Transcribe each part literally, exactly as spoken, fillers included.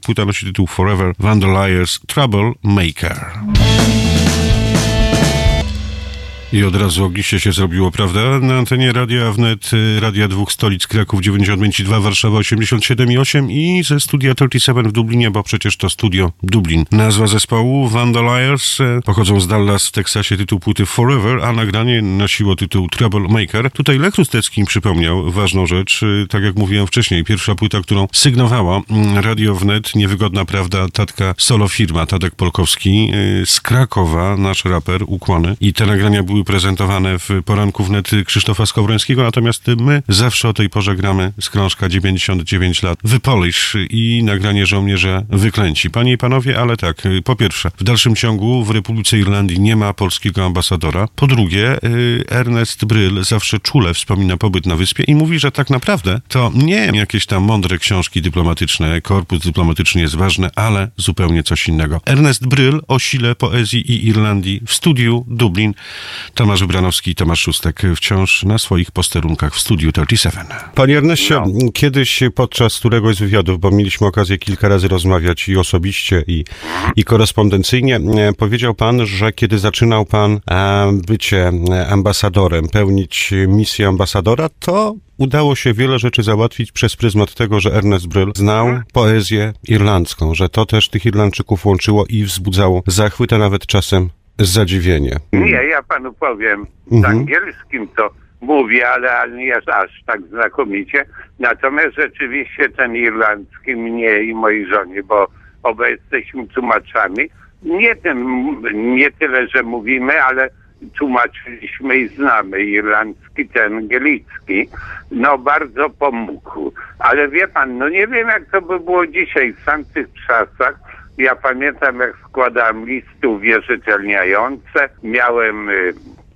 Płyta nosi tytuł Forever, Vanderliers, Troublemaker. I od razu ogniście się zrobiło, prawda? Na antenie Radia Wnet, Radia Dwóch Stolic, Kraków dziewięćdziesiąt pięć i dwa, Warszawa osiemdziesiąt siedem i osiem i ze studia trzydzieści siedem w Dublinie, bo przecież to studio Dublin. Nazwa zespołu Vanderliers, pochodzą z Dallas w Teksasie, tytuł płyty Forever, a nagranie nosiło tytuł Troublemaker. Tutaj Lech Rustecki przypomniał ważną rzecz, tak jak mówiłem wcześniej, pierwsza płyta, którą sygnowała Radio Wnet, Niewygodna Prawda, Tatka Solo Firma, Tadek Polkowski z Krakowa, nasz raper, ukłony. I te nagrania były prezentowane w poranku Wnet Krzysztofa Skowrońskiego, natomiast my zawsze o tej porze gramy z krążka dziewięćdziesiąt dziewięć lat Wypolisz i nagranie Żołnierze Wyklęci. Panie i panowie, ale tak, po pierwsze, w dalszym ciągu w Republice Irlandii nie ma polskiego ambasadora. Po drugie, Ernest Bryl zawsze czule wspomina pobyt na wyspie i mówi, że tak naprawdę to nie jakieś tam mądre książki dyplomatyczne, korpus dyplomatyczny jest ważny, ale zupełnie coś innego. Ernest Bryl o sile poezji i Irlandii w studiu Dublin. Tomasz Wybranowski i Tomasz Szóstek wciąż na swoich posterunkach w studiu trzydzieści siedem. Panie Erneście, no. Kiedyś podczas któregoś z wywiadów, bo mieliśmy okazję kilka razy rozmawiać i osobiście, i, i korespondencyjnie, powiedział pan, że kiedy zaczynał pan bycie ambasadorem, pełnić misję ambasadora, to udało się wiele rzeczy załatwić przez pryzmat tego, że Ernest Bryl znał poezję irlandzką, że to też tych Irlandczyków łączyło i wzbudzało zachwyt, a nawet czasem zadziwienie. Nie, ja panu powiem, mhm. z angielskim to mówię, ale, ale nie jest aż tak znakomicie. Natomiast rzeczywiście ten irlandzki mnie i mojej żonie, bo oba jesteśmy tłumaczami, nie, ten, nie tyle, że mówimy, ale tłumaczyliśmy i znamy irlandzki, ten galicki. No bardzo pomógł. Ale wie pan, no nie wiem jak to by było dzisiaj w tamtych czasach. Ja pamiętam, jak składałem listy uwierzytelniające, miałem y,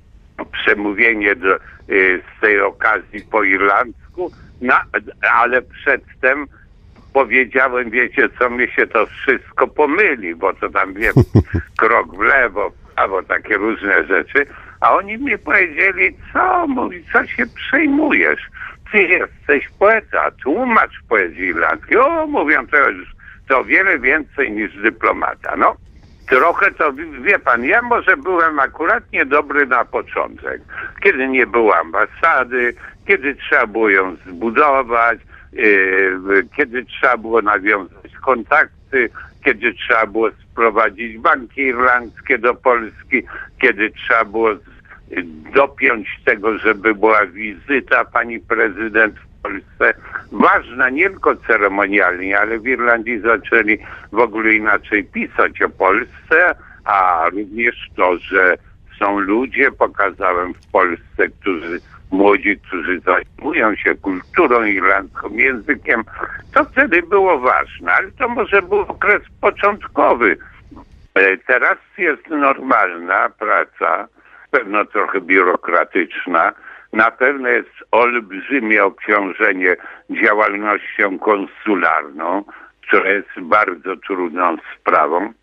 przemówienie do, y, z tej okazji po irlandzku, no, ale przedtem powiedziałem, wiecie co, mi się to wszystko pomyli, bo to tam, wiem, krok w lewo, albo takie różne rzeczy, a oni mi powiedzieli, co, mówi, co się przejmujesz? Ty jesteś poeta, tłumacz poezji irlandzkiej. O, mówią, to już to o wiele więcej niż dyplomata. No, trochę to, wie pan, ja może byłem akurat niedobry na początek, kiedy nie było ambasady, kiedy trzeba było ją zbudować, yy, kiedy trzeba było nawiązać kontakty, kiedy trzeba było sprowadzić banki irlandzkie do Polski, kiedy trzeba było z, dopiąć tego, żeby była wizyta pani prezydent w Polsce. Ważna nie tylko ceremonialnie, ale w Irlandii zaczęli w ogóle inaczej pisać o Polsce, a również to, że są ludzie, pokazałem w Polsce, którzy młodzi, którzy zajmują się kulturą irlandzką, językiem, to wtedy było ważne, ale to może był okres początkowy. Teraz jest normalna praca, pewno trochę biurokratyczna, na pewno jest olbrzymie obciążenie działalnością konsularną, która jest bardzo trudną sprawą,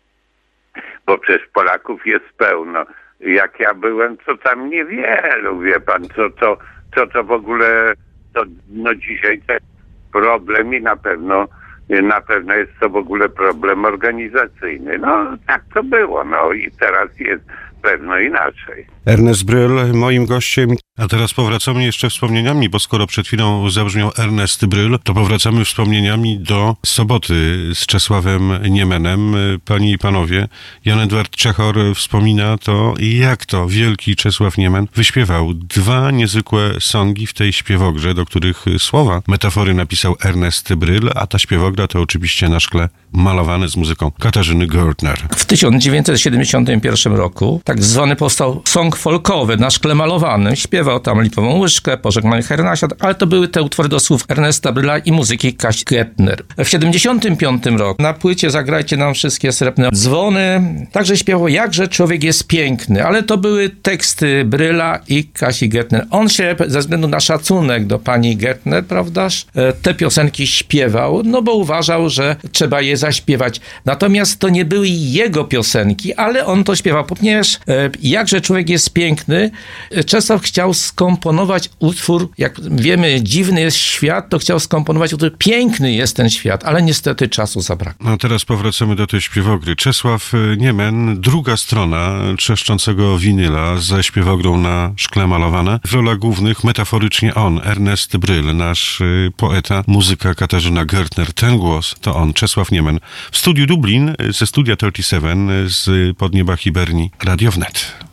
bo przecież Polaków jest pełno. Jak ja byłem, to tam niewielu, wie pan, co to, co to w ogóle, to, no dzisiaj to jest problem i na pewno, na pewno jest to w ogóle problem organizacyjny. No tak to było, no i teraz jest pewno inaczej. Ernest Bryl, moim gościem. A teraz powracamy jeszcze wspomnieniami, bo skoro przed chwilą zabrzmiał Ernest Bryl, to powracamy wspomnieniami do soboty z Czesławem Niemenem. Panie i panowie, Jan Edward Czechor wspomina to, jak to wielki Czesław Niemen wyśpiewał dwa niezwykłe songi w tej śpiewogrze, do których słowa, metafory napisał Ernest Bryl, a ta śpiewogra to oczywiście na szkle malowane z muzyką Katarzyny Görtner. W tysiąc dziewięćset siedemdziesiątym pierwszym roku tak zwany powstał song folkowy na szkle malowanym. Śpiewał tam Lipową Łyżkę, Pożegnany Hernasiad, ale to były te utwory do słów Ernesta Bryla i muzyki Kasi Görtner. W siedemdziesiątym piątym roku na płycie Zagrajcie nam wszystkie srebrne dzwony także śpiewał Jakże człowiek jest piękny, ale to były teksty Bryla i Kasi Görtner. On się ze względu na szacunek do pani Görtner, prawdaż, te piosenki śpiewał, no bo uważał, że trzeba je zaśpiewać. Natomiast to nie były jego piosenki, ale on to śpiewał, ponieważ e, Jakże człowiek jest piękny, Czesław chciał skomponować utwór, jak wiemy, dziwny jest świat, to chciał skomponować utwór, piękny jest ten świat, ale niestety czasu zabrakło. No teraz powracamy do tej śpiewogry. Czesław Niemen, druga strona trzeszczącego winyla ze śpiewogrą na szkle malowane. W rolach głównych metaforycznie on, Ernest Bryl, nasz y, poeta, muzyka Katarzyna Gertner. Ten głos to on, Czesław Niemen. W studiu Dublin, ze studia trzydzieści siedem, z podnieba Hiberni, Radio Wnet.